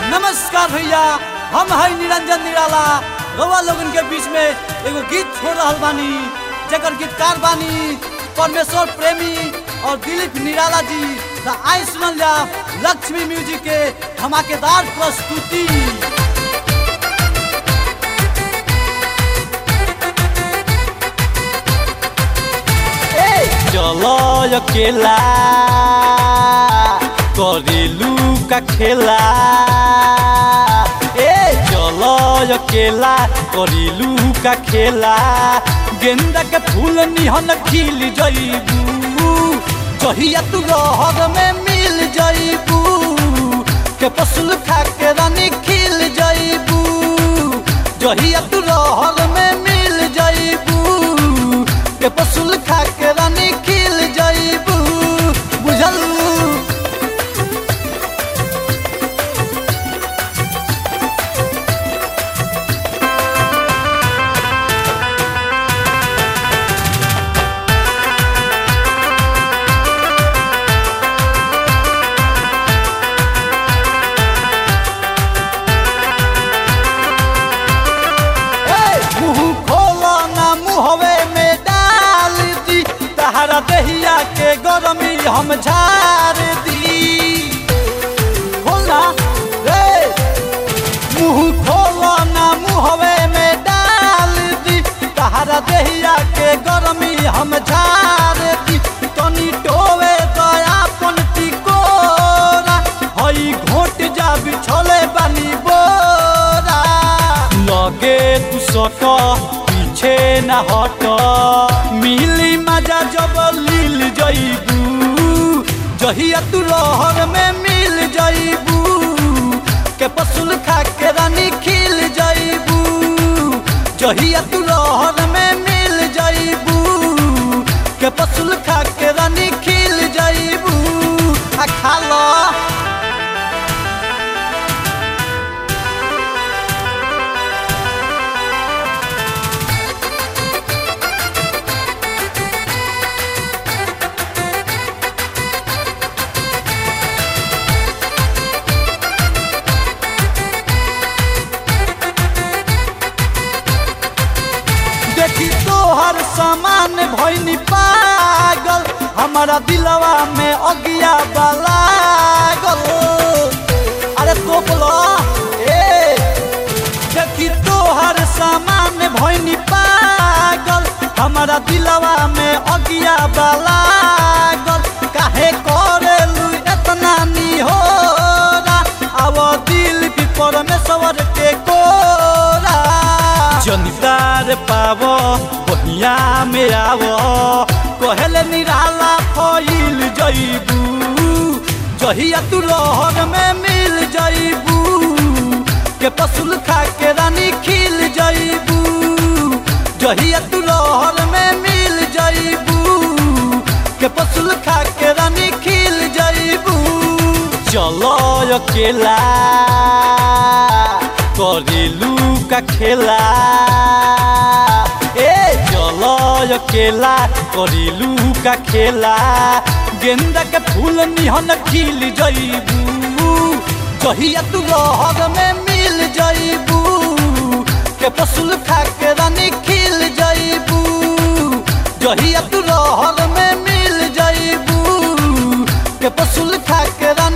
नमस्कार भैया, हम है निरंजन निराला। रउआ लोगन के बीच में एगो गीत छोड़ रहल बानी, जेकर गीतकार बानी परमेश्वर प्रेमी और दिलीप निराला जी। त आई सुनल जा लक्ष्मी म्यूजिक के धमाकेदार प्रस्तुति। चलो अकेला करेलू का खेला, चलो अकेला करेलू का खेला। गेंदा के फूल निहन खिल जईबू, जहिया तू रहर में मिल जईबू। के पसुल खा के रानी खिल जईबू, जहिया तू रहर में मिल जईबू। के पसुल खा के रानी खिल जईबू, बुझल। दहिया के गरमी हम झाड़ दी। खोला रे मुँह, खोला ना मुँहवे में डाल दी। तहरा दहिया के गरमी हम झाड़ दी। तनी टोवे दया पनती कोरा, हई घोट जा बिछोले बानी बोरा। लगे तू सट पीछे न हट, मिली मजा जब लील जईबू। जहिया तू रहर में मिल जईबू। के पसुल खा के रानी खिल जईबू। जहिया तू रहर में मिल जईबू। के पसुल खा के रानी खिल जईबू। आ खा लो। देखी तोहर सामान भइनी पागल, हमारा दिलवा में अगिया लागल। अरे तोपलो देखी तोहर सामान भइनी पागल, हमारा दिलवा में अगिया लागल। काहे करेलू इतना निहोरा, अब दिल भी परमेश्वर के कोरा। जनितार पाव बहिया में आव, कहले निराला फैल जईबू। जहिया तू रहर में मिल जईबू। के पसुल खा के रानी खिल जईबू। जहिया तू रहर में मिल जईबू। के पसुल खा के रानी खिल जईबू। चलो अकेला करेलू का खेला, चलो अकेला करेलू का खेला। गेंदा के फूल निहन खिल जईबू। जहिया तू रहर में मिल जईबू। के पसुल खा के रानी खिल जईबू। जहिया तू रहर में मिल जईबू। के पसुल खा के